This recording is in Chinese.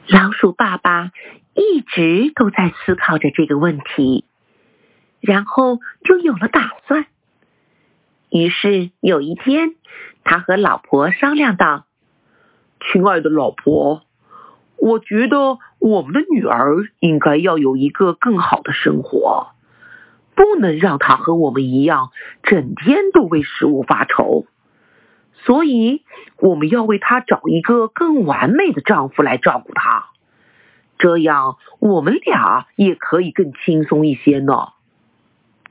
老鼠爸爸一直都在思考着这个问题，然后就有了打算。于是有一天，他和老婆商量道：亲爱的老婆，我觉得我们的女儿应该要有一个更好的生活，不能让她和我们一样，整天都为食物发愁。所以我们要为她找一个更完美的丈夫来照顾她，这样我们俩也可以更轻松一些呢。